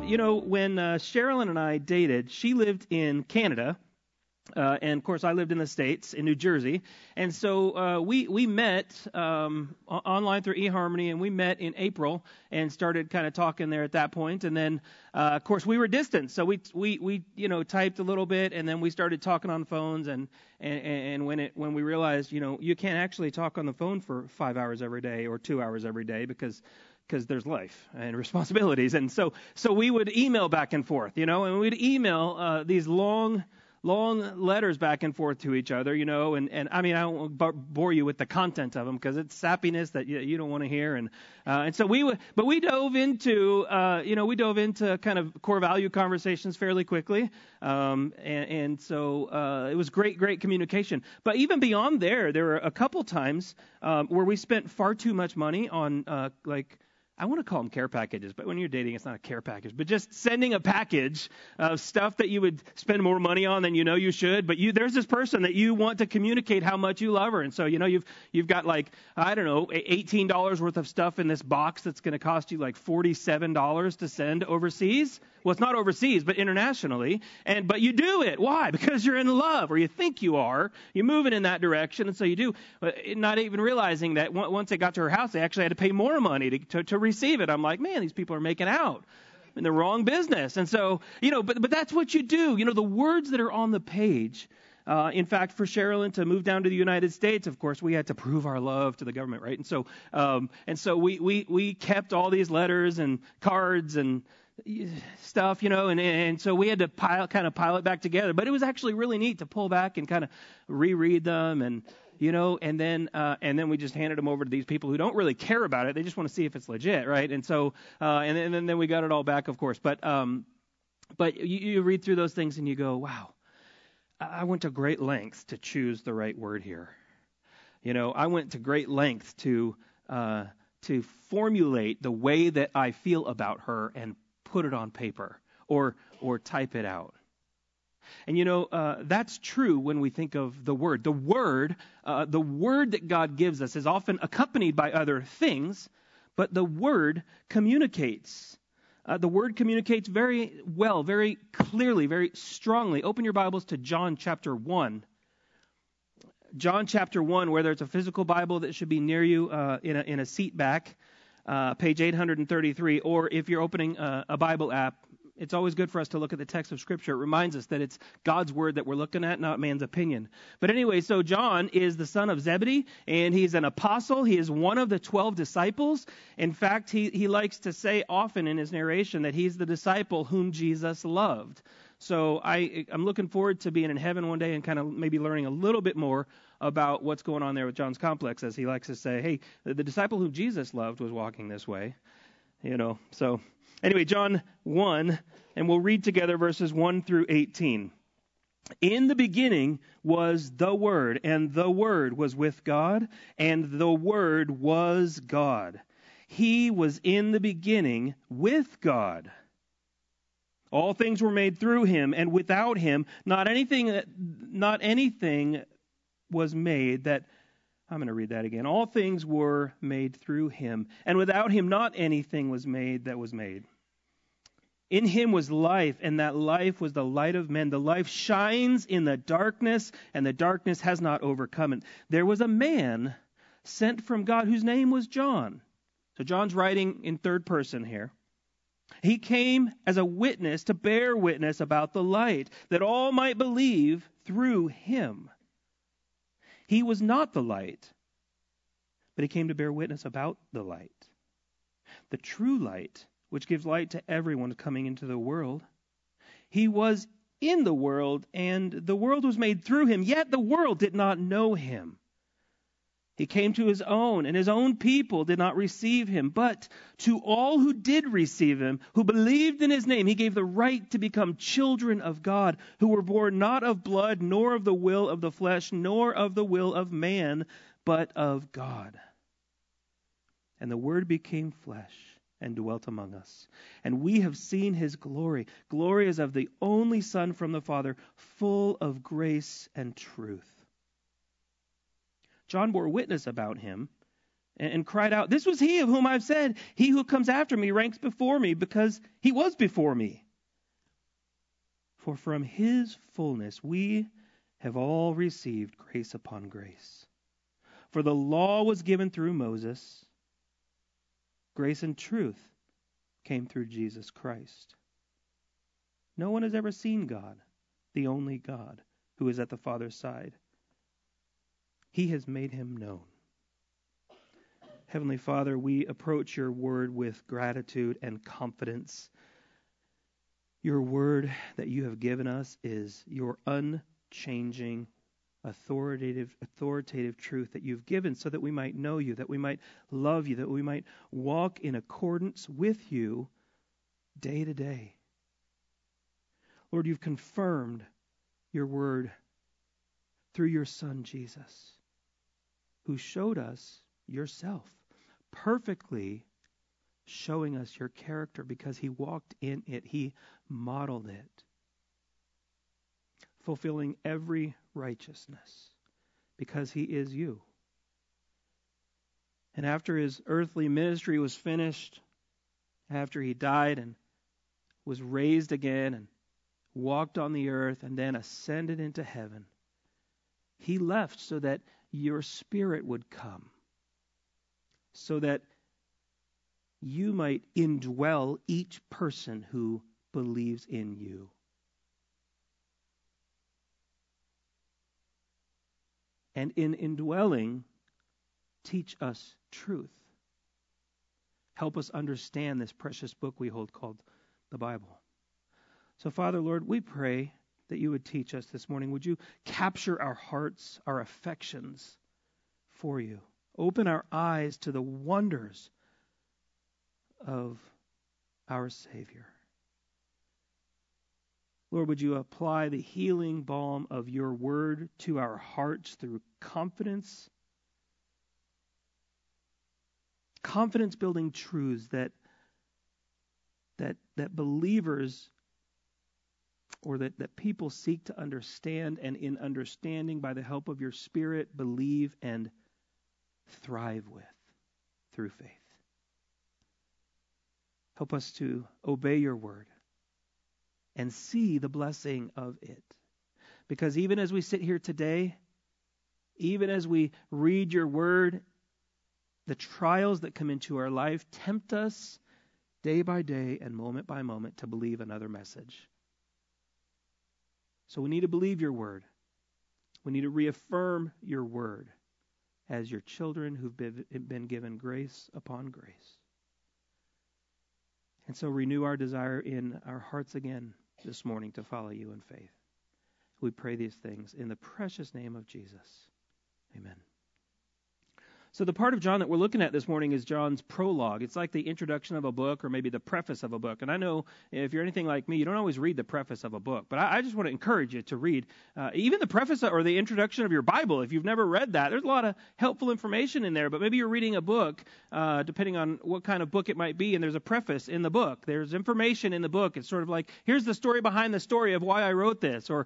When Sherilyn and I dated, she lived in Canada. And of course, I lived in the States, in New Jersey, and so we met online through eHarmony, and we met in April and started kind of talking there at that point. And then, of course, we were distant, so we typed a little bit, and then we started talking on phones. And when we realized, you can't actually talk on the phone for 5 hours every day or 2 hours every day because there's life and responsibilities, and so we would email back and forth, and we'd email these long letters back and forth to each other, and I mean, I won't bore you with the content of them because it's sappiness that you don't want to hear, and so we dove into kind of core value conversations fairly quickly, and so it was great communication. But even beyond there were a couple times where we spent far too much money on I want to call them care packages, but when you're dating, it's not a care package. But just sending a package of stuff that you would spend more money on than you should. But there's this person that you want to communicate how much you love her, and so you've got $18 worth of stuff in this box that's going to cost you $47 to send overseas. Well, it's not overseas, but internationally. But you do it. Why? Because you're in love, or you think you are. You're moving in that direction, and so you do. Not even realizing that once they got to her house, they actually had to pay more money to receive it. I'm like, man, these people are making out in the wrong business. And so, but that's what you do. The words that are on the page. In fact, for Sherilyn to move down to the United States, of course, we had to prove our love to the government, right? And so we kept all these letters and cards and stuff, and so we had to pile it back together. But it was actually really neat to pull back and kind of reread them, and and then we just handed them over to these people who don't really care about it. They just want to see if it's legit, right? And so and then we got it all back, of course. But you read through those things and you go, wow, I went to great lengths to choose the right word here. I went to great lengths to formulate the way that I feel about her and put it on paper or type it out. And that's true when we think of the Word. The Word that God gives us is often accompanied by other things, but the Word communicates. The Word communicates very well, very clearly, very strongly. Open your Bibles to John chapter 1. John chapter 1, whether it's a physical Bible that should be near you in a seat back, page 833, or if you're opening a Bible app, it's always good for us to look at the text of Scripture. It reminds us that it's God's Word that we're looking at, not man's opinion. But anyway, so John is the son of Zebedee, and he's an apostle. He is one of the 12 disciples. In fact, he likes to say often in his narration that he's the disciple whom Jesus loved. So I'm looking forward to being in heaven one day and kind of maybe learning a little bit more about what's going on there with John's complex, as he likes to say, hey, the disciple whom Jesus loved was walking this way. So anyway, John 1, and we'll read together verses 1 through 18. In the beginning was the Word, and the Word was with God, and the Word was God. He was in the beginning with God. All things were made through him, and without him, not anything was made that... I'm going to read that again. All things were made through him, and without him not anything was made that was made. In him was life, and that life was the light of men. The life shines in the darkness, and the darkness has not overcome it. There was a man sent from God whose name was John. So John's writing in third person here. He came as a witness to bear witness about the light, that all might believe through him. He was not the light, but he came to bear witness about the light. The true light, which gives light to everyone coming into the world. He was in the world, and the world was made through him, yet the world did not know him. He came to his own, and his own people did not receive him. But to all who did receive him, who believed in his name, he gave the right to become children of God, who were born not of blood, nor of the will of the flesh, nor of the will of man, but of God. And the Word became flesh and dwelt among us. And we have seen his glory. Glory as of the only Son from the Father, full of grace and truth. John bore witness about him and cried out, "This was he of whom I've said, he who comes after me ranks before me, because he was before me." For from his fullness we have all received grace upon grace. For the law was given through Moses. Grace and truth came through Jesus Christ. No one has ever seen God, the only God, who is at the Father's side. He has made him known. Heavenly Father, we approach your word with gratitude and confidence. Your word that you have given us is your unchanging, authoritative truth that you've given so that we might know you, that we might love you, that we might walk in accordance with you day to day. Lord, you've confirmed your word through your Son, Jesus, who showed us yourself, perfectly showing us your character because he walked in it. He modeled it, fulfilling every righteousness because he is you. And after his earthly ministry was finished, after he died and was raised again and walked on the earth and then ascended into heaven, he left so that your Spirit would come, so that you might indwell each person who believes in you. And in indwelling, teach us truth. Help us understand this precious book we hold called the Bible. So, Father, Lord, we pray that you would teach us this morning. Would you capture our hearts, our affections for you? Open our eyes to the wonders of our Savior. Lord, would you apply the healing balm of your word to our hearts through confidence? Confidence-building truths that believers or that people seek to understand, and in understanding, by the help of your Spirit, believe and thrive with through faith. Help us to obey your word and see the blessing of it. Because even as we sit here today, even as we read your word, the trials that come into our life tempt us day by day and moment by moment to believe another message. So we need to believe your word. We need to reaffirm your word as your children who've been given grace upon grace. And so renew our desire in our hearts again this morning to follow you in faith. We pray these things in the precious name of Jesus. Amen. So the part of John that we're looking at this morning is John's prologue. It's like the introduction of a book, or maybe the preface of a book. And I know if you're anything like me, you don't always read the preface of a book. But I just want to encourage you to read even the preface or the introduction of your Bible. If you've never read that, there's a lot of helpful information in there. But maybe you're reading a book, depending on what kind of book it might be, and there's a preface in the book. There's information in the book. It's sort of like, here's the story behind the story of why I wrote this. I'll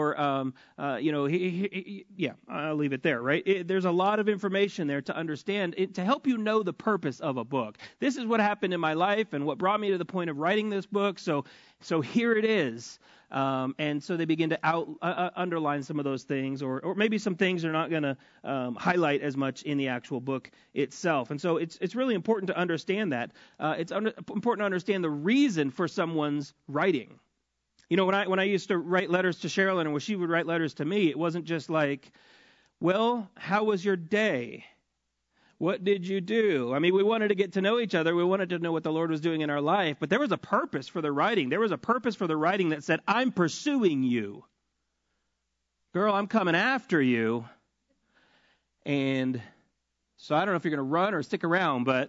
leave it there, right? There's a lot of information there to understand, to help you know the purpose of a book. This is what happened in my life and what brought me to the point of writing this book. So here it is. And so they begin to underline some of those things, or maybe some things they're not going to highlight as much in the actual book itself. And so it's really important to understand that. It's important to understand the reason for someone's writing. You know, when I used to write letters to Sherilyn, and when she would write letters to me, it wasn't just like, well, how was your day? What did you do? I mean, we wanted to get to know each other. We wanted to know what the Lord was doing in our life. But there was a purpose for the writing. There was a purpose for the writing that said, I'm pursuing you. Girl, I'm coming after you. And so I don't know if you're going to run or stick around, but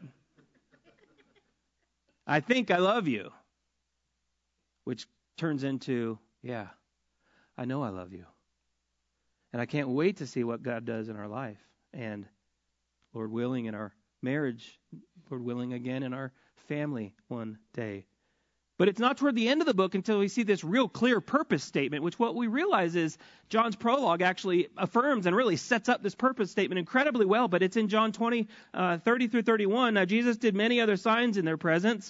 I think I love you. Which turns into, yeah, I know I love you. And I can't wait to see what God does in our life. And Lord willing, in our marriage, Lord willing, again in our family one day. But it's not toward the end of the book until we see this real clear purpose statement, which what we realize is John's prologue actually affirms and really sets up this purpose statement incredibly well. But it's in John 20, 30 through 31. Now, Jesus did many other signs in their presence,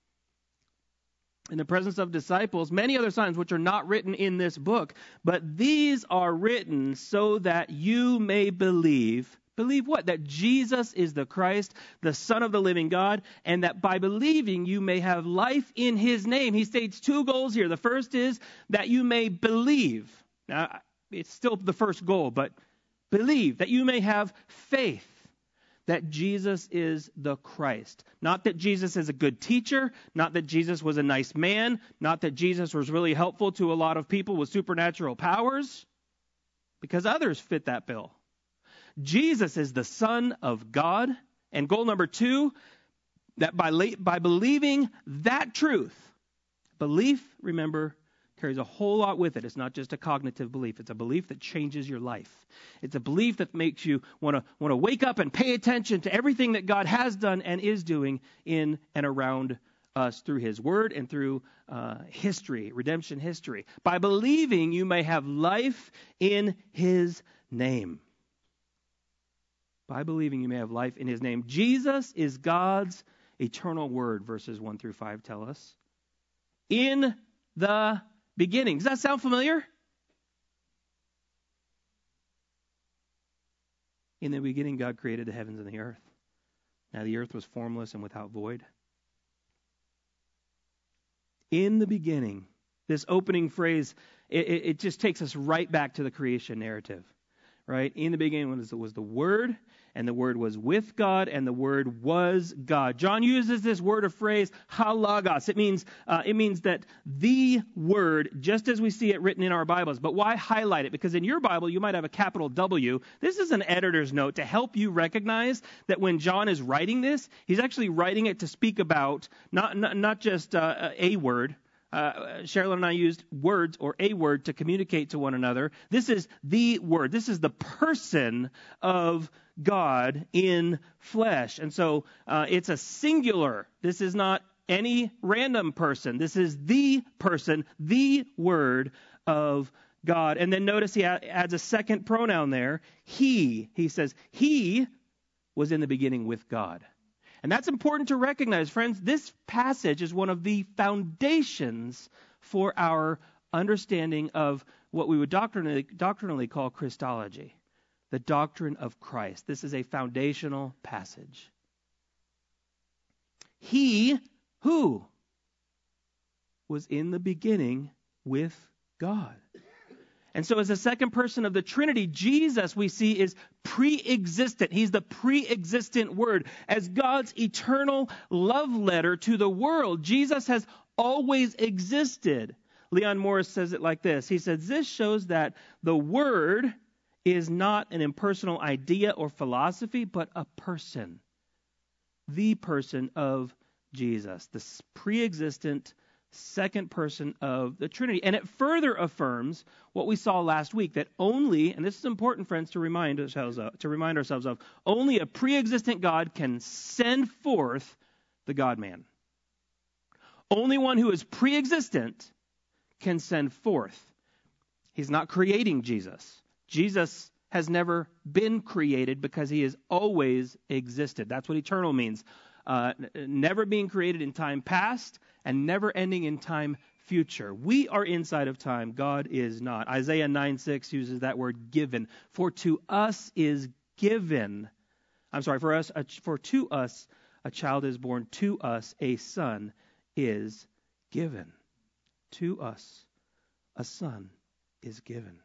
in the presence of disciples, many other signs which are not written in this book. But these are written so that you may believe. Believe what? That Jesus is the Christ, the Son of the living God, and that by believing you may have life in his name. He states two goals here. The first is that you may believe. Now, it's still the first goal, but believe, that you may have faith that Jesus is the Christ. Not that Jesus is a good teacher, not that Jesus was a nice man, not that Jesus was really helpful to a lot of people with supernatural powers, because others fit that bill. Jesus is the Son of God. And goal number 2, that by believing that truth, belief, remember, carries a whole lot with it. It's not just a cognitive belief. It's a belief that changes your life. It's a belief that makes you want to wake up and pay attention to everything that God has done and is doing in and around us through his word and through history, redemption history. By believing, you may have life in his name. By believing, you may have life in his name. Jesus is God's eternal word, verses 1 through 5 tell us. In the beginning. Does that sound familiar? In the beginning, God created the heavens and the earth. Now the earth was formless and without void. In the beginning, this opening phrase, it just takes us right back to the creation narrative. Right? In the beginning was the Word, and the Word was with God, and the Word was God. John uses this word or phrase, halagos. It means that the Word, just as we see it written in our Bibles. But why highlight it? Because in your Bible, you might have a capital W. This is an editor's note to help you recognize that when John is writing this, he's actually writing it to speak about not just a word. Cheryl and I used words or a word to communicate to one another. This is the Word. This is the person of God in flesh. And so it's a singular. This is not any random person. This is the person, the Word of God. And then notice he adds a second pronoun there. He. He says, he was in the beginning with God. And that's important to recognize, friends. This passage is one of the foundations for our understanding of what we would doctrinally call Christology, the doctrine of Christ. This is a foundational passage. He, who was in the beginning with God. And so as the second person of the Trinity, Jesus, we see, is pre-existent. He's the pre-existent Word. As God's eternal love letter to the world, Jesus has always existed. Leon Morris says it like this. He says, this shows that the Word is not an impersonal idea or philosophy, but a person. The person of Jesus, the pre-existent second person of the Trinity. And it further affirms what we saw last week, that only, and this is important, friends, to remind ourselves of, only a pre-existent God can send forth the God-man. Only one who is pre-existent can send forth. He's not creating Jesus. Jesus has never been created because he has always existed. That's what eternal means. Never being created in time past and never ending in time future. We are inside of time. God is not. Isaiah 9:6 uses that word given. For to us is given. For to us a child is born. To us a son is given. To us a son is given.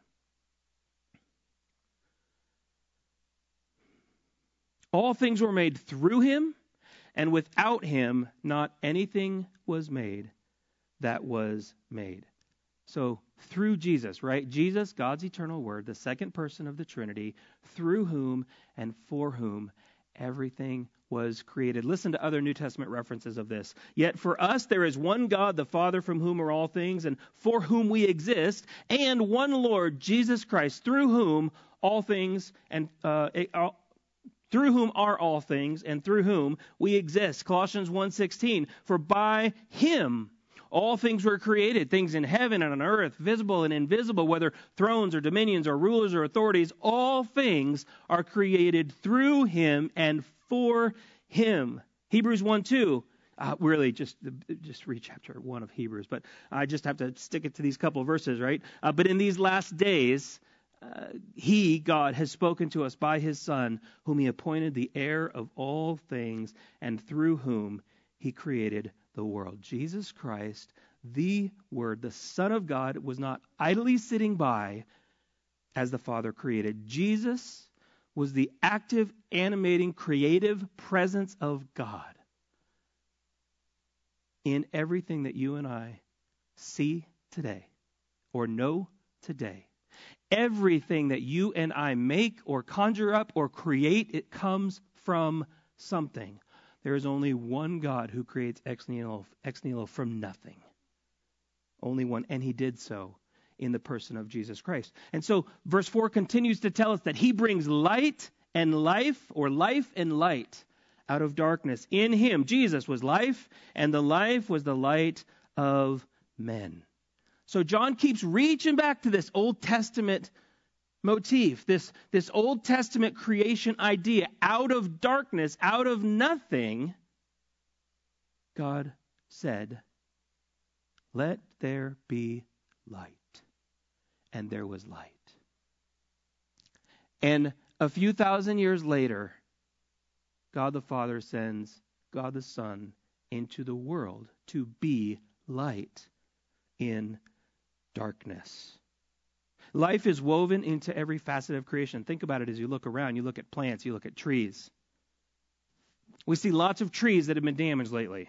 All things were made through him, and without him, not anything was made that was made. So through Jesus, right? Jesus, God's eternal Word, the second person of the Trinity, through whom and for whom everything was created. Listen to other New Testament references of this. Yet for us there is one God, the Father, from whom are all things, and for whom we exist, and one Lord, Jesus Christ, through whom all things and through whom are all things, and through whom we exist. Colossians 1:16, for by him all things were created, things in heaven and on earth, visible and invisible, whether thrones or dominions or rulers or authorities, all things are created through him and for him. Hebrews 1:2. Really, just read chapter 1 of Hebrews, but I just have to stick it to these couple of verses, right? But in these last days, he, God, has spoken to us by his Son, whom he appointed the heir of all things, and through whom he created the world. Jesus Christ, the Word, the Son of God, was not idly sitting by as the Father created. Jesus was the active, animating, creative presence of God in everything that you and I see today or know today. Everything that you and I make or conjure up or create, it comes from something. There is only one God who creates ex nihilo from nothing. Only one, and he did so in the person of Jesus Christ. And so verse 4 continues to tell us that he brings light and life, or life and light, out of darkness. In him, Jesus was life, and the life was the light of men. So John keeps reaching back to this Old Testament motif, this Old Testament creation idea. Out of darkness, out of nothing, God said, "Let there be light." And there was light. And a few thousand years later, God the Father sends God the Son into the world to be light in darkness. Life is woven into every facet of creation. Think about it as you look around. You look at plants, you look at trees. We see lots of trees that have been damaged lately.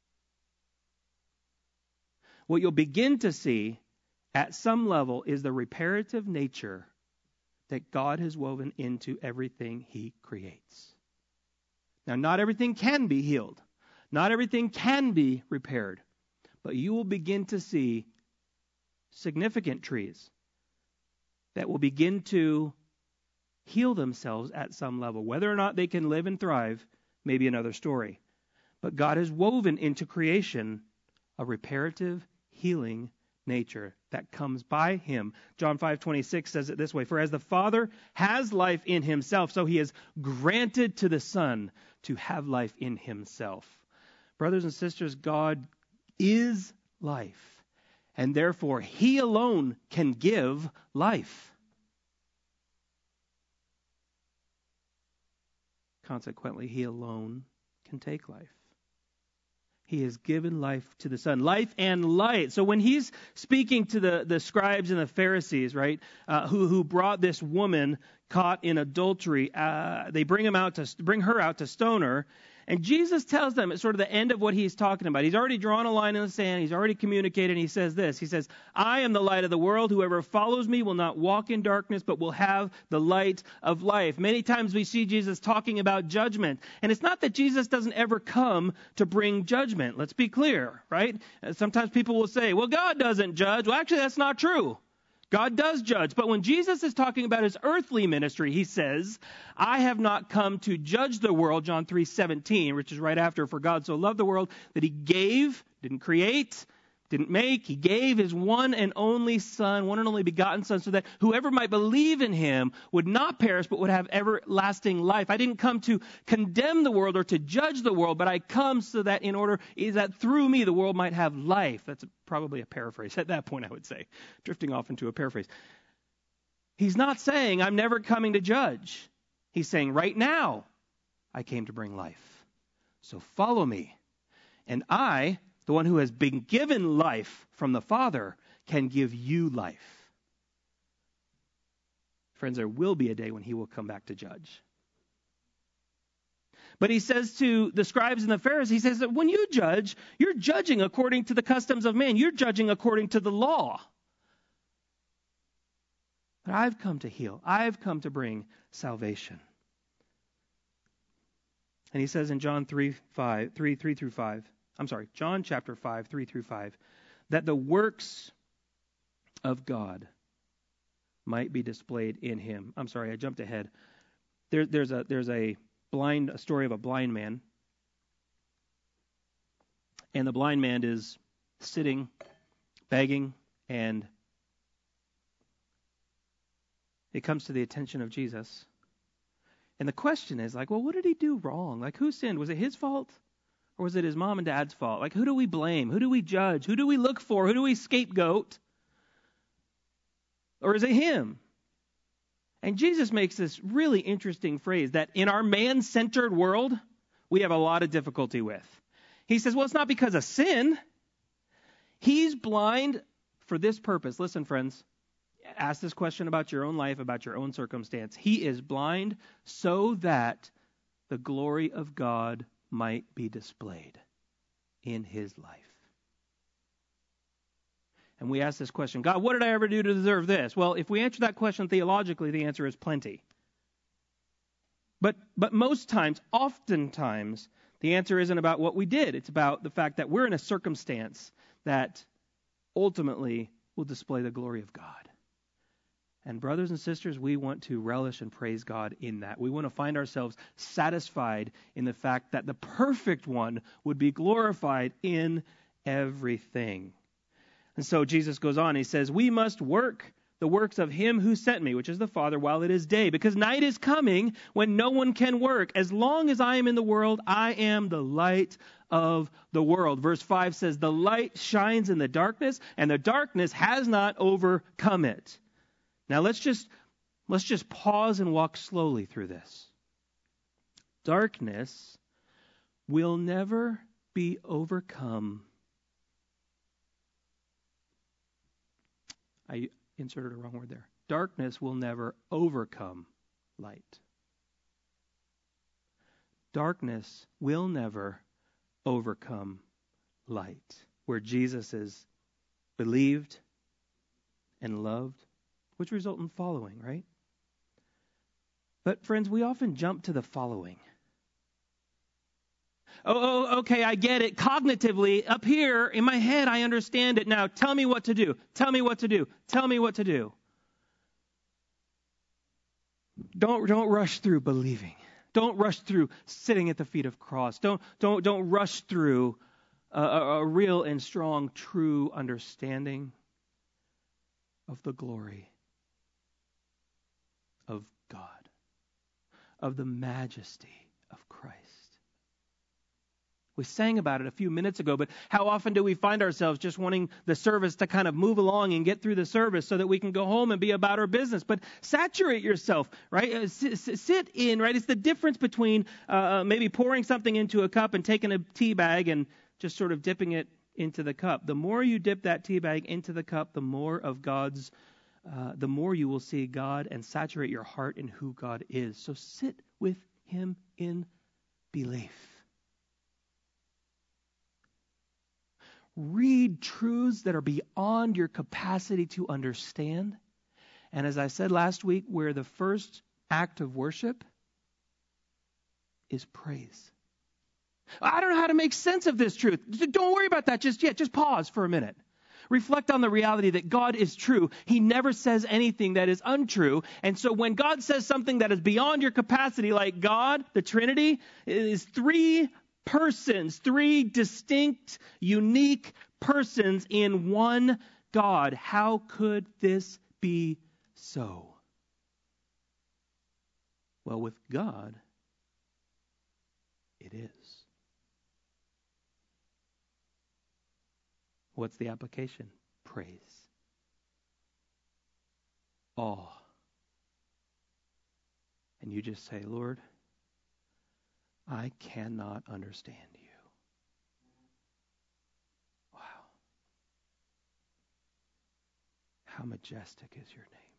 What you'll begin to see at some level is the reparative nature that God has woven into everything he creates. Now, not everything can be healed. Not everything can be repaired. But you will begin to see significant trees that will begin to heal themselves at some level. Whether or not they can live and thrive may be another story. But God has woven into creation a reparative, healing nature that comes by him. John 5:26 says it this way: "For as the Father has life in himself, so he has granted to the Son to have life in himself." Brothers and sisters, God is life. And therefore, he alone can give life. Consequently, he alone can take life. He has given life to the Son, life and light. So when he's speaking to the scribes and the Pharisees, right, who brought this woman caught in adultery, they bring her out to stone her. And Jesus tells them at sort of the end of what he's talking about. He's already drawn a line in the sand. He's already communicated. And he says this. He says, "I am the light of the world. Whoever follows me will not walk in darkness, but will have the light of life." Many times we see Jesus talking about judgment. And it's not that Jesus doesn't ever come to bring judgment. Let's be clear, right? Sometimes people will say, "Well, God doesn't judge." Well, actually, that's not true. God does judge. But when Jesus is talking about his earthly ministry, he says, "I have not come to judge the world," John 3:17, which is right after, "For God so loved the world that he gave," didn't create, didn't make, he gave his one and only Son, one and only begotten Son, so that whoever might believe in him would not perish, but would have everlasting life. I didn't come to condemn the world or to judge the world, but I come so that that through me the world might have life. That's probably a paraphrase at that point, I would say, drifting off into a paraphrase. He's not saying, "I'm never coming to judge." He's saying, right now, I came to bring life. So follow me. And I, the one who has been given life from the Father, can give you life. Friends, there will be a day when he will come back to judge. But he says to the scribes and the Pharisees, he says that when you judge, you're judging according to the customs of man. You're judging according to the law. But I've come to heal. I've come to bring salvation. And he says in John 3:5, John chapter 5, 3 through 5, that the works of God might be displayed in him. I'm sorry, I jumped ahead. There's a story of a blind man. And the blind man is sitting, begging, and it comes to the attention of Jesus. And the question is like, well, what did he do wrong? Like, who sinned? Was it his fault? Or was it his mom and dad's fault? Like, who do we blame? Who do we judge? Who do we look for? Who do we scapegoat? Or is it him? And Jesus makes this really interesting phrase that in our man-centered world, we have a lot of difficulty with. He says, well, it's not because of sin. He's blind for this purpose. Listen, friends, ask this question about your own life, about your own circumstance. He is blind so that the glory of God might be displayed in his life. And we ask this question, God, what did I ever do to deserve this? Well, if we answer that question theologically, the answer is plenty. But most times, oftentimes, the answer isn't about what we did. It's about the fact that we're in a circumstance that ultimately will display the glory of God. And brothers and sisters, we want to relish and praise God in that. We want to find ourselves satisfied in the fact that the perfect one would be glorified in everything. And so Jesus goes on, he says, we must work the works of him who sent me, which is the Father, while it is day, because night is coming when no one can work. As long as I am in the world, I am the light of the world. Verse 5 says, the light shines in the darkness, and the darkness has not overcome it. Now let's just pause and walk slowly through this. Darkness will never be overcome. I inserted a wrong word there. Darkness will never overcome light. Darkness will never overcome light. Where Jesus is believed and loved, which result in following, right? But friends, we often jump to the following. Oh, okay, I get it. Cognitively, up here in my head, I understand it now. Tell me what to do. Tell me what to do. Tell me what to do. Don't rush through believing. Don't rush through sitting at the feet of cross. Don't rush through a real and strong, true understanding of the glory of God, of the majesty of Christ. We sang about it a few minutes ago, but how often do we find ourselves just wanting the service to kind of move along and get through the service so that we can go home and be about our business? But saturate yourself, right? Sit in, right? It's the difference between maybe pouring something into a cup and taking a tea bag and just sort of dipping it into the cup. The more you dip that tea bag into the cup, the more of God's, the more you will see God and saturate your heart in who God is. So sit with him in belief. Read truths that are beyond your capacity to understand. And as I said last week, where the first act of worship is praise. I don't know how to make sense of this truth. Don't worry about that just yet. Just pause for a minute. Reflect on the reality that God is true. He never says anything that is untrue. And so when God says something that is beyond your capacity, like God, the Trinity, is three persons, three distinct, unique persons in one God. How could this be so? Well, with God, it is. What's the application? Praise. Awe. And you just say, Lord, I cannot understand you. Wow. How majestic is your name.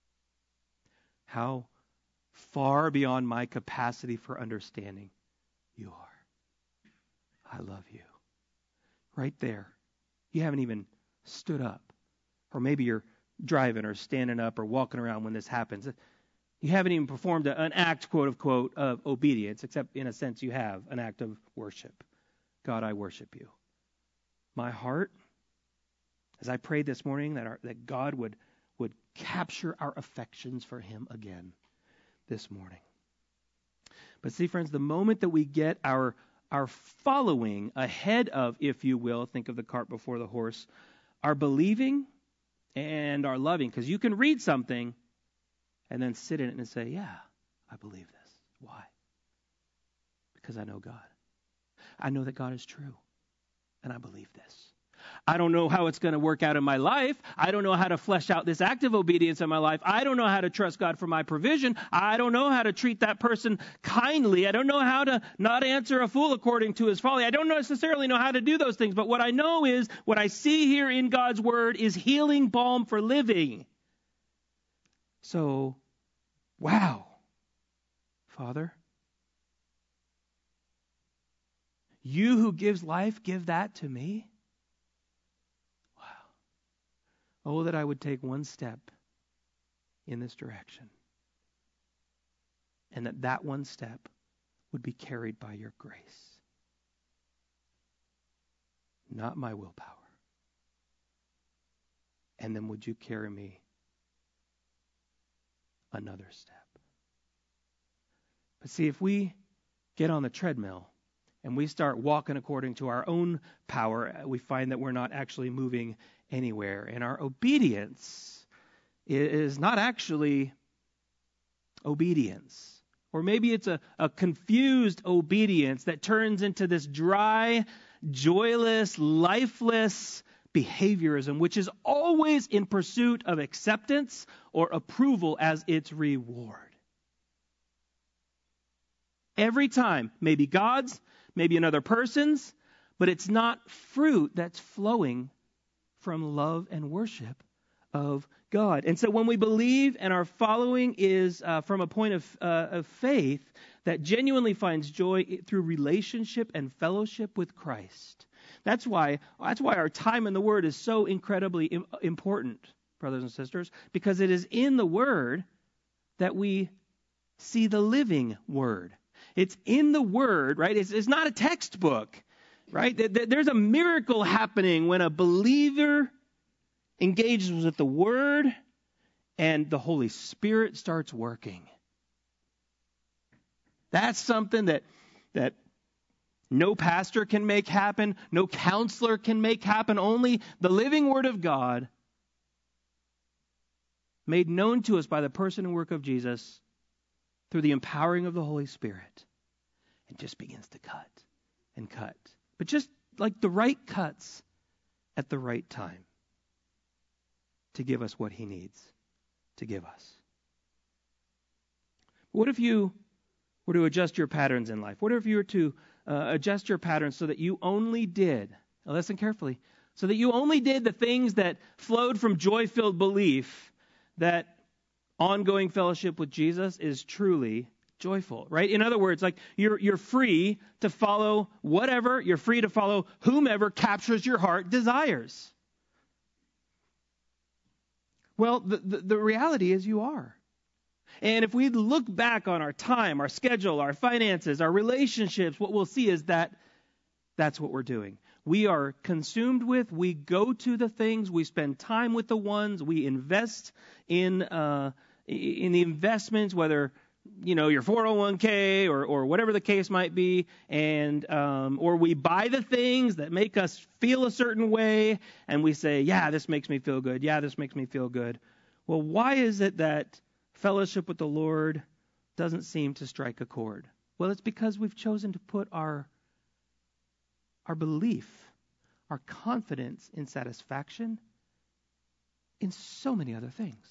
How far beyond my capacity for understanding you are. I love you. Right there. You haven't even stood up. Or maybe you're driving or standing up or walking around when this happens. You haven't even performed an act, quote unquote, of obedience, except in a sense you have an act of worship. God, I worship you. My heart, as I prayed this morning, that God would capture our affections for him again this morning. But see, friends, the moment that we get our are following ahead of, if you will, think of the cart before the horse, are believing and are loving. Because you can read something and then sit in it and say, yeah, I believe this. Why? Because I know God. I know that God is true. And I believe this. I don't know how it's going to work out in my life. I don't know how to flesh out this active obedience in my life. I don't know how to trust God for my provision. I don't know how to treat that person kindly. I don't know how to not answer a fool according to his folly. I don't necessarily know how to do those things. But what I know is what I see here in God's word is healing balm for living. So, wow, Father, you who gives life, give that to me. Oh, that I would take one step in this direction. And that one step would be carried by your grace. Not my willpower. And then would you carry me another step? But see, if we get on the treadmill and we start walking according to our own power, we find that we're not actually moving anywhere. And our obedience is not actually obedience. Or maybe it's a confused obedience that turns into this dry, joyless, lifeless behaviorism, which is always in pursuit of acceptance or approval as its reward. Every time, maybe God's, maybe another person's, but it's not fruit that's flowing from love and worship of God. And so when we believe and our following is from a point of faith that genuinely finds joy through relationship and fellowship with Christ. That's why our time in the Word is so incredibly important, brothers and sisters, because it is in the Word that we see the living Word. It's in the Word, right? It's not a textbook. Right? There's a miracle happening when a believer engages with the Word and the Holy Spirit starts working. That's something that no pastor can make happen, no counselor can make happen. Only the living Word of God, made known to us by the person and work of Jesus through the empowering of the Holy Spirit, and just begins to cut and cut. But just like the right cuts at the right time to give us what he needs to give us. What if you were to adjust your patterns in life? What if you were to adjust your patterns so that you only did, now listen carefully, so that you only did the things that flowed from joy-filled belief that ongoing fellowship with Jesus is truly joyful, right? In other words, like you're free to follow whatever, you're free to follow whomever captures your heart desires. Well, the reality is you are. And if we look back on our time, our schedule, our finances, our relationships, what we'll see is that that's what we're doing. We are consumed with, we go to the things, we spend time with the ones, we invest in the investments, whether your 401k or whatever the case might be, and or we buy the things that make us feel a certain way, and we say, yeah, this makes me feel good. Yeah, this makes me feel good. Well, why is it that fellowship with the Lord doesn't seem to strike a chord? Well, it's because we've chosen to put our belief, our confidence in satisfaction in so many other things.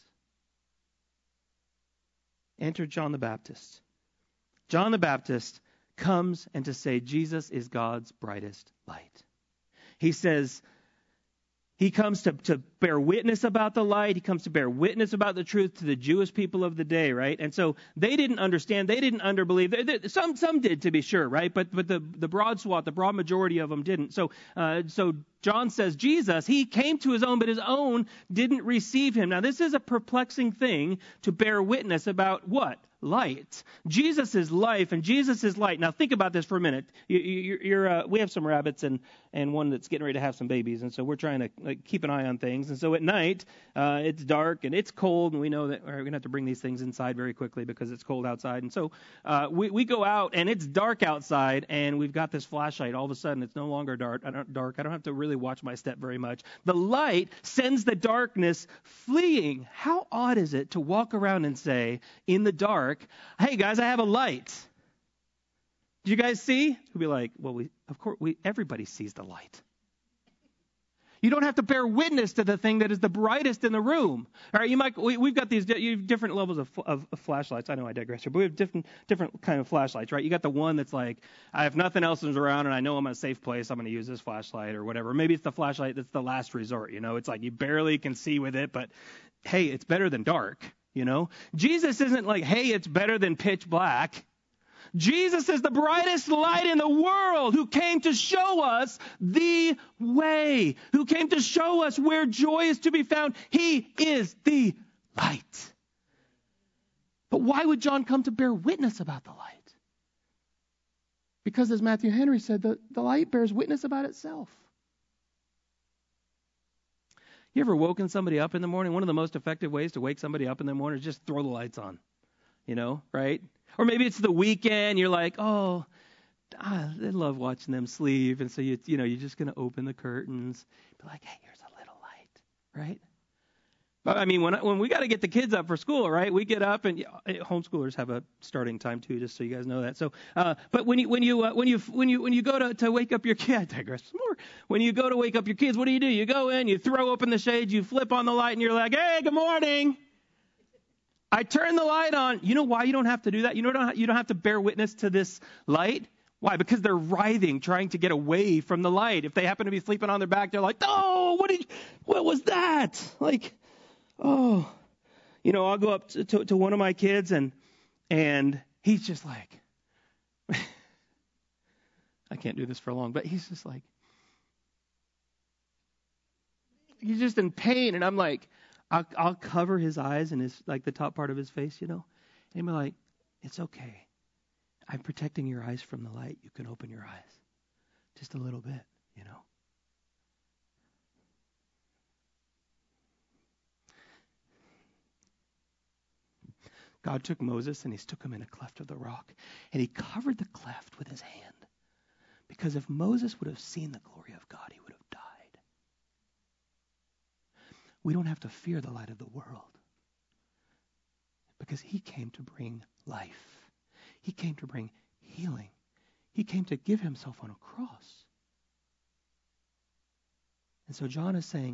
Enter John the Baptist. John the Baptist comes and to say Jesus is God's brightest light. He says, he comes to bear witness about the light. He comes to bear witness about the truth to the Jewish people of the day, right? And so they didn't understand. They didn't underbelieve. Some did, to be sure, right? But the broad swath, the broad majority of them didn't. So John says Jesus, he came to his own, but his own didn't receive him. Now, this is a perplexing thing to bear witness about what? light. Jesus is life and Jesus is light. Now think about this for a minute. We have some rabbits and one that's getting ready to have some babies, and so we're trying to keep an eye on things. And so at night, it's dark and it's cold, and we know that we're going to have to bring these things inside very quickly because it's cold outside. And so we go out and it's dark outside, and we've got this flashlight. All of a sudden, it's no longer dark. I don't have to really watch my step very much. The light sends the darkness fleeing. How odd is it to walk around and say in the dark, "Hey guys, I have a light"? Do you guys see? We'll be like, well, everybody sees the light. You don't have to bear witness to the thing that is the brightest in the room. All right, we've got these different levels of flashlights. I know I digress here, but we have different kind of flashlights, right? You got the one that's like, I have nothing else around and I know I'm in a safe place. I'm going to use this flashlight or whatever. Maybe it's the flashlight that's the last resort. It's like you barely can see with it, but hey, it's better than dark. Jesus isn't like, hey, it's better than pitch black. Jesus is the brightest light in the world who came to show us the way, who came to show us where joy is to be found. He is the light. But why would John come to bear witness about the light? Because as Matthew Henry said, the light bears witness about itself. You ever woken somebody up in the morning? One of the most effective ways to wake somebody up in the morning is just throw the lights on, right? Or maybe it's the weekend. You're like, I love watching them sleep. And so, you're just going to open the curtains. Be like, hey, here's a little light, right? But I mean, when we got to get the kids up for school, right? We get up and homeschoolers have a starting time too, just so you guys know that. So, but when you go to wake up your kid, I digress some more. When you go to wake up your kids, what do? You go in, you throw open the shades, you flip on the light, and you're like, hey, good morning. I turn the light on. You know why you don't have to do that? You don't have to bear witness to this light. Why? Because they're writhing, trying to get away from the light. If they happen to be sleeping on their back, they're like, oh, what was that? Like, oh, I'll go up to one of my kids and he's just like, I can't do this for long, but he's just like, he's just in pain. And I'm like, I'll cover his eyes and his the top part of his face, and he'll be like, it's okay. I'm protecting your eyes from the light. You can open your eyes just a little bit, God took Moses and he took him in a cleft of the rock and he covered the cleft with his hand, because if Moses would have seen the glory of God, he would have died. We don't have to fear the light of the world because he came to bring life. He came to bring healing. He came to give himself on a cross. And so John is saying,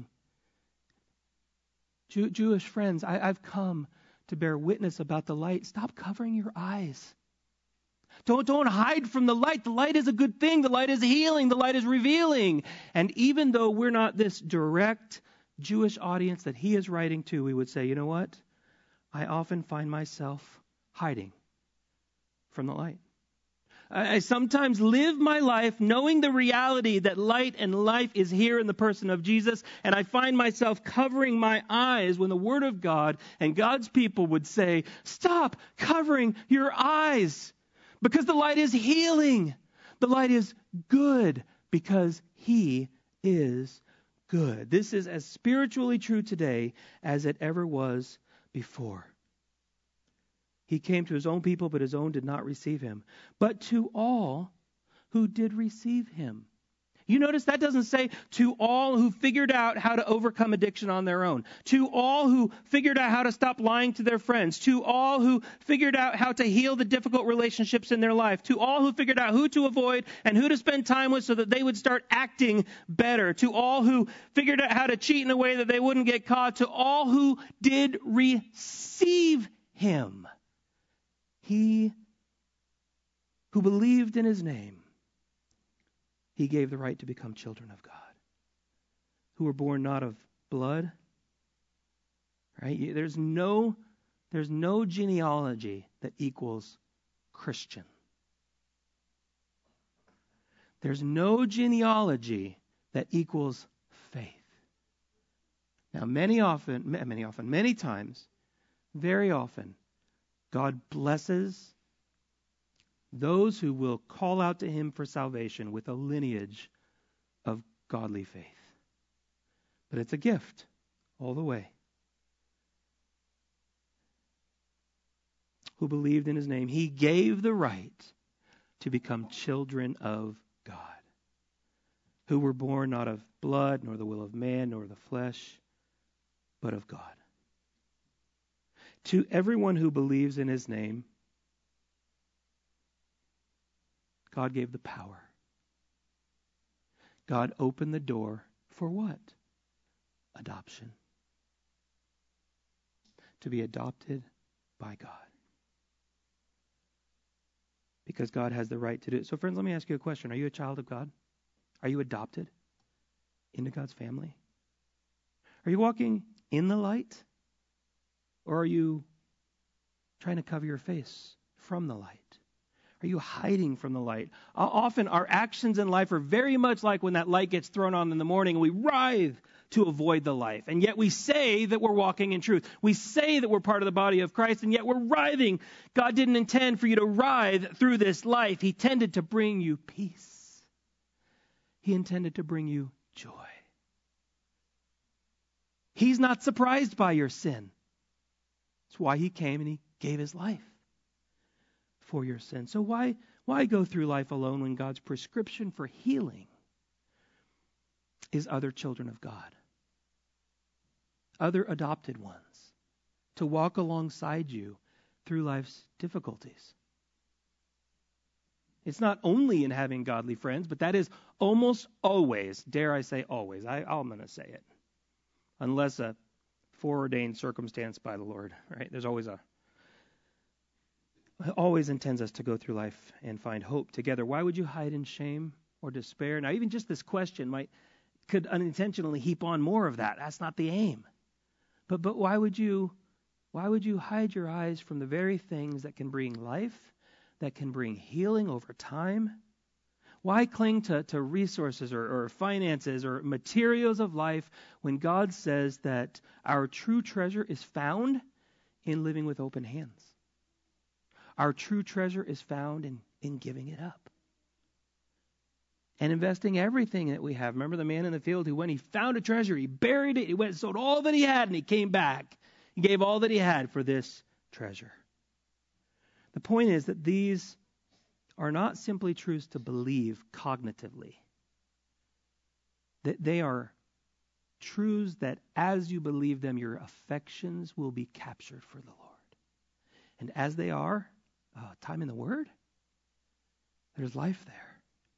Jewish friends, I've come to bear witness about the light. Stop covering your eyes. Don't hide from the light. The light is a good thing. The light is healing. The light is revealing. And even though we're not this direct Jewish audience that he is writing to, we would say, you know what? I often find myself hiding from the light. I sometimes live my life knowing the reality that light and life is here in the person of Jesus, and I find myself covering my eyes when the Word of God and God's people would say, stop covering your eyes, because the light is healing. The light is good because he is good. This is as spiritually true today as it ever was before. He came to his own people, but his own did not receive him. But to all who did receive him. You notice that doesn't say to all who figured out how to overcome addiction on their own. To all who figured out how to stop lying to their friends. To all who figured out how to heal the difficult relationships in their life. To all who figured out who to avoid and who to spend time with so that they would start acting better. To all who figured out how to cheat in a way that they wouldn't get caught. To all who did receive him. He who believed in his name, he gave the right to become children of God, who were born not of blood, right? There's no genealogy that equals Christian. There's no genealogy that equals faith. Now, many times, very often, God blesses those who will call out to him for salvation with a lineage of godly faith. But it's a gift all the way. Who believed in his name, he gave the right to become children of God, who were born not of blood, nor the will of man, nor the flesh, but of God. To everyone who believes in his name, God gave the power. God opened the door for what? Adoption. To be adopted by God. Because God has the right to do it. So friends, let me ask you a question. Are you a child of God? Are you adopted into God's family? Are you walking in the light? Or are you trying to cover your face from the light? Are you hiding from the light? Often our actions in life are very much like when that light gets thrown on in the morning and we writhe to avoid the light. And yet we say that we're walking in truth. We say that we're part of the body of Christ, and yet we're writhing. God didn't intend for you to writhe through this life. He intended to bring you peace. He intended to bring you joy. He's not surprised by your sin. That's why he came and he gave his life for your sin. So why go through life alone when God's prescription for healing is other children of God, other adopted ones, to walk alongside you through life's difficulties? It's not only in having godly friends, but that is almost always, dare I say always, I'm going to say it, unless a foreordained circumstance by the Lord, right? There's always always intends us to go through life and find hope together. Why would you hide in shame or despair? Now, even just this question could unintentionally heap on more of that. That's not the aim. But why would you hide your eyes from the very things that can bring life, that can bring healing over time? Why cling to resources or finances or materials of life when God says that our true treasure is found in living with open hands? Our true treasure is found in giving it up and investing everything that we have. Remember the man in the field who, when he found a treasure, he buried it, he went and sold all that he had, and he came back. He gave all that he had for this treasure. The point is that these are not simply truths to believe cognitively. That they are truths that as you believe them, your affections will be captured for the Lord. And as they are, time in the Word, there's life there.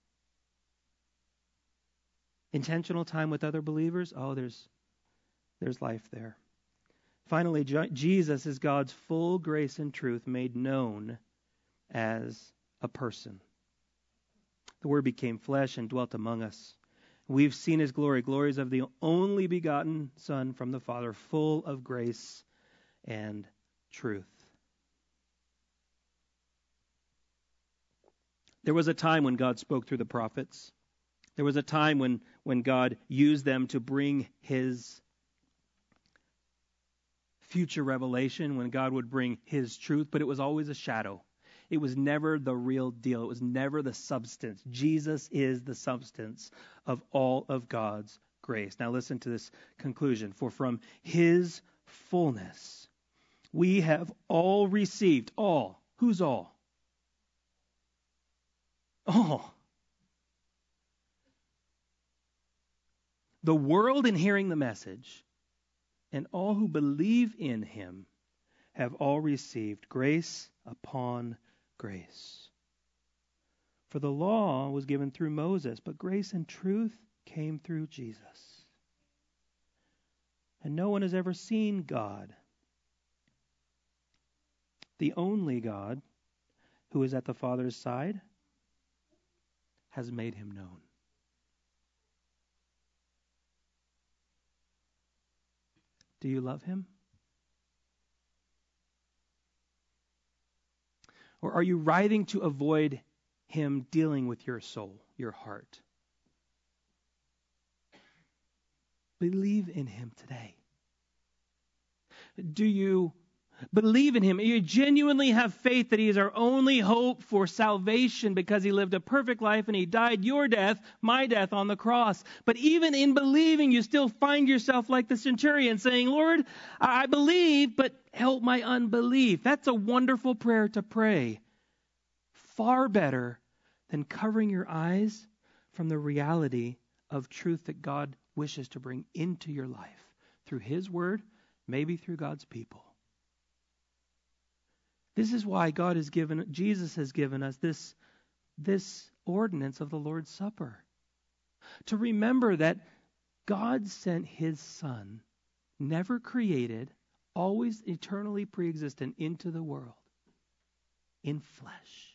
Intentional time with other believers, there's life there. Finally, Jesus is God's full grace and truth made known as a person. The Word became flesh and dwelt among us. We've seen his glory, glories of the only begotten Son from the Father, full of grace and truth. There was a time when God spoke through the prophets. There was a time when God used them to bring his future revelation, when God would bring his truth, but it was always a shadow. It was never the real deal. It was never the substance. Jesus is the substance of all of God's grace. Now listen to this conclusion. For from his fullness we have all received. All. Who's all? All. The world in hearing the message, and all who believe in him have all received grace upon grace. For the law was given through Moses, but grace and truth came through Jesus. And no one has ever seen God, the only God who is at the Father's side, has made him known. Do you love him? Or are you writhing to avoid him dealing with your soul, your heart? Believe in him today. Do you believe in him, you genuinely have faith that he is our only hope for salvation because he lived a perfect life and he died your death, my death on the cross. But even in believing, you still find yourself like the centurion saying, Lord, I believe, but help my unbelief. That's a wonderful prayer to pray. Far better than covering your eyes from the reality of truth that God wishes to bring into your life through his word, maybe through God's people. This is why Jesus has given us this ordinance of the Lord's Supper. To remember that God sent his Son, never created, always eternally pre-existent, into the world in flesh.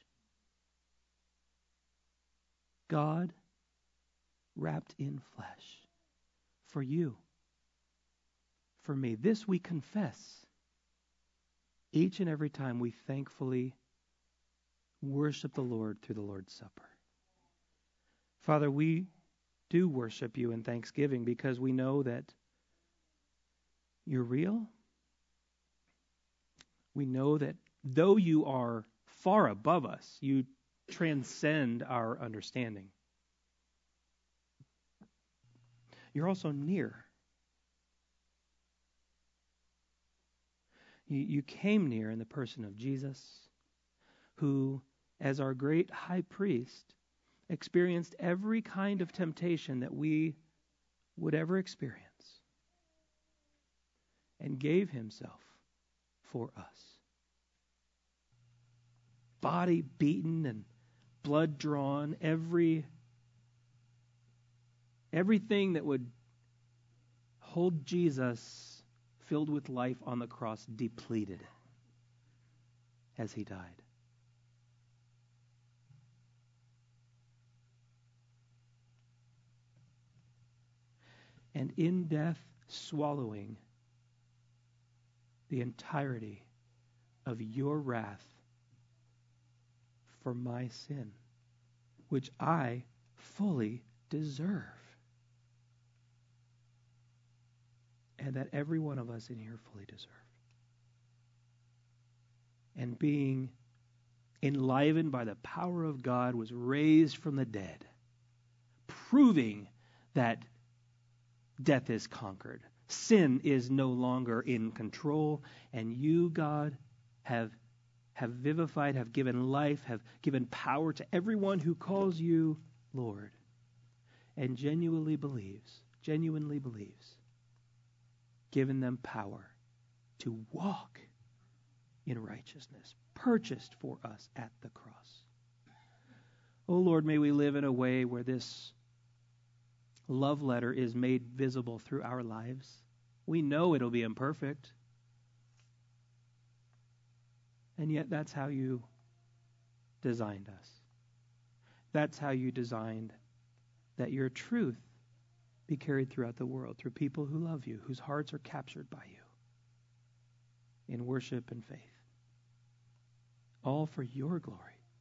God wrapped in flesh for you, for me. This we confess each and every time we thankfully worship the Lord through the Lord's Supper. Father, we do worship you in thanksgiving because we know that you're real. We know that though you are far above us, you transcend our understanding. You're also near. You came near in the person of Jesus, who, as our great high priest, experienced every kind of temptation that we would ever experience, and gave himself for us. Body beaten and blood drawn, everything that would hold Jesus filled with life on the cross depleted as he died. And in death, swallowing the entirety of your wrath for my sin, which I fully deserve. And that every one of us in here fully deserve. And being enlivened by the power of God, was raised from the dead, proving that death is conquered. Sin is no longer in control, and you, God, have vivified, have given life, have given power to everyone who calls you Lord and genuinely believes, given them power to walk in righteousness, purchased for us at the cross. Oh Lord, may we live in a way where this love letter is made visible through our lives. We know it'll be imperfect. And yet that's how you designed us. That's how you designed that your truth be carried throughout the world through people who love you, whose hearts are captured by you in worship and faith. All for your glory.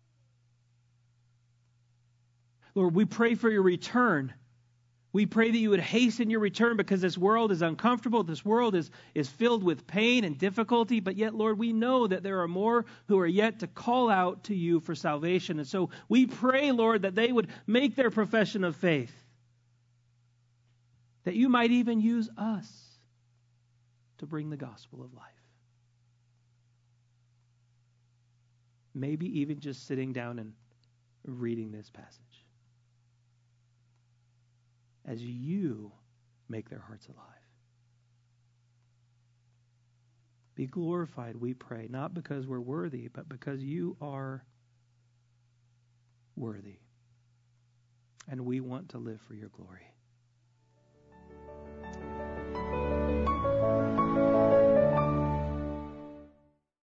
Lord, we pray for your return. We pray that you would hasten your return because this world is uncomfortable. This world is filled with pain and difficulty. But yet, Lord, we know that there are more who are yet to call out to you for salvation. And so we pray, Lord, that they would make their profession of faith. That you might even use us to bring the gospel of life. Maybe even just sitting down and reading this passage. As you make their hearts alive. Be glorified, we pray, not because we're worthy, but because you are worthy. And we want to live for your glory.